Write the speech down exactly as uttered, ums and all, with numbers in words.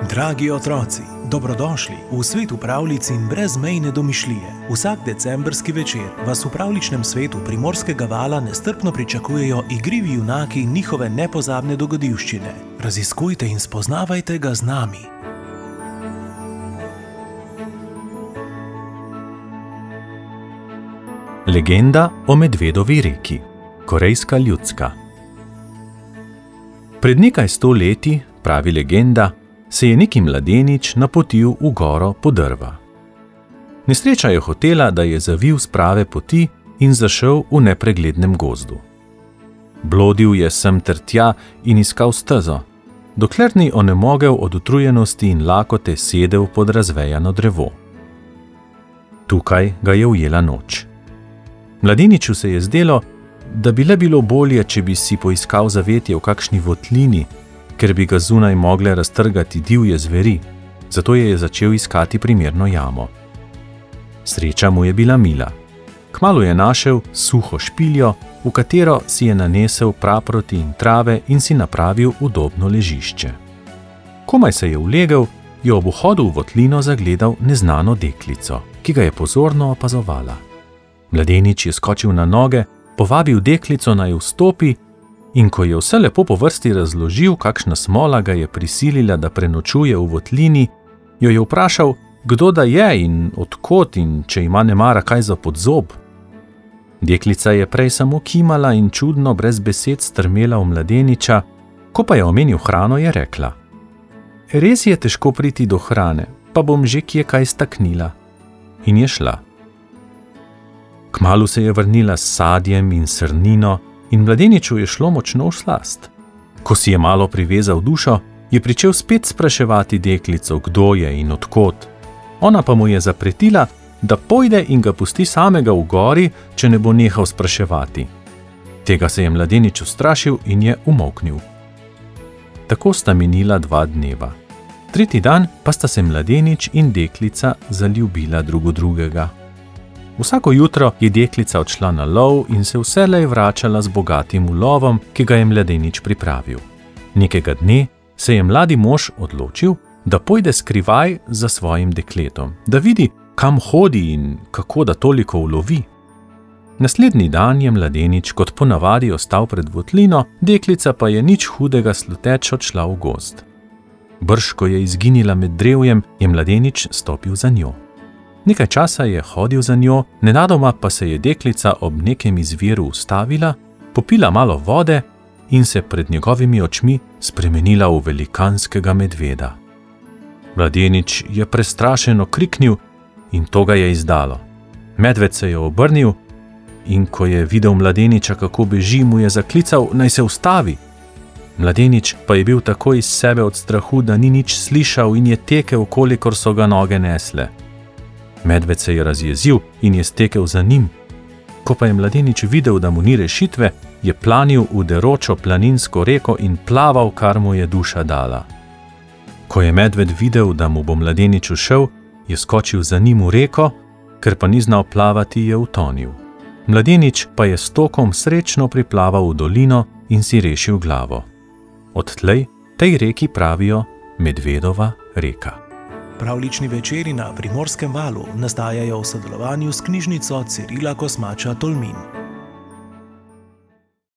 Dragi otroci, dobrodošli v svetu pravljic in brezmejne domišljije. Vsak decembrski večer vas v pravličnem svetu Primorskega vala nestrpno pričakujejo igrivi junaki in njihove nepozabne dogodivščine. Raziskujte in spoznavajte ga z nami. Legenda o Medvedovi reki. Korejska ljudska. Pred nekaj sto leti, pravi legenda, se je neki mladenič napotil v goro po drva. Nesreča je hotela, da je zavil s prave poti in zašel v nepreglednem gozdu. Blodil je sem ter tja in iskal stezo, dokler ni onemogel od utrujenosti in lakote sedel pod razvejano drevo. Tukaj ga je ujela noč. Mladeniču se je zdelo, da bi le bilo bolje, če bi si poiskal zavetje v kakšni votlini, ker bi ga zunaj mogle raztrgati divje zveri, zato je začel iskati primerno jamo. Sreča mu je bila mila. Kmalu je našel suho špiljo, v katero si je nanesel praproti in trave in si napravil udobno ležišče. Komaj se je ulegel, je ob vhodu v votlino zagledal neznano deklico, ki ga je pozorno opazovala. Mladenič je skočil na noge, povabil deklico naj vstopi in ko je vse lepo po vrsti razložil, kakšna smola ga je prisilila, da prenočuje v votlini, jo je vprašal, kdo da je in odkot in če ima nemara kaj za podzob. Deklica je prej samo kimala in čudno brez besed strmela v mladeniča, ko pa je omenil hrano, je rekla: Res je težko priti do hrane, pa bom že kje kaj staknila. In je šla. Kmalu se je vrnila s sadjem in srnino in mladeniču je šlo močno v slast. Ko si je malo privezal dušo, je pričel spet spraševati deklico, kdo je in odkot. Ona pa mu je zapretila, da pojde in ga pusti samega v gori, če ne bo nehal spraševati. Tega se je mladenič ustrašil in je umolknil. Tako sta minila dva dneva. Tretji dan pa sta se mladenič in deklica zaljubila drugo drugega. Vsako jutro je deklica odšla na lov in se vselej vračala z bogatim ulovom, ki ga je mladenič pripravil. Nekega dne se je mladi mož odločil, da pojde skrivaj za svojim dekletom, da vidi, kam hodi in kako da toliko ulovi. Naslednji dan je mladenič kot ponavadi ostal pred votlino, deklica pa je nič hudega sluteč odšla v gozd. Brž, ko je izginila med drevjem, je mladenič stopil za njo. Nekaj časa je hodil za njo, nenadoma pa se je deklica ob nekem izviru ustavila, popila malo vode in se pred njegovimi očmi spremenila v velikanskega medveda. Mladenič je prestrašeno kriknil in to ga je izdalo. Medved se je obrnil in ko je videl mladeniča, kako beži, mu je zaklical, naj se ustavi. Mladenič pa je bil tako iz sebe od strahu, da ni nič slišal in je tekel, kolikor so ga noge nesle. Medved se je razjezil in je stekel za njim. Ko pa je mladenič videl, da mu ni rešitve, je planil v deročo planinsko reko in plaval, kar mu je duša dala. Ko je medved videl, da mu bo mladenič ušel, je skočil za njim v reko, ker pa ni znal plavati, je utonil. Mladenič pa je s tokom srečno priplaval v dolino in si rešil glavo. Odtlej tej reki pravijo Medvedova reka. Pravlični večeri na Primorskem valu nastajajo v sodelovanju s knjižnico Cirila Kosmača Tolmin.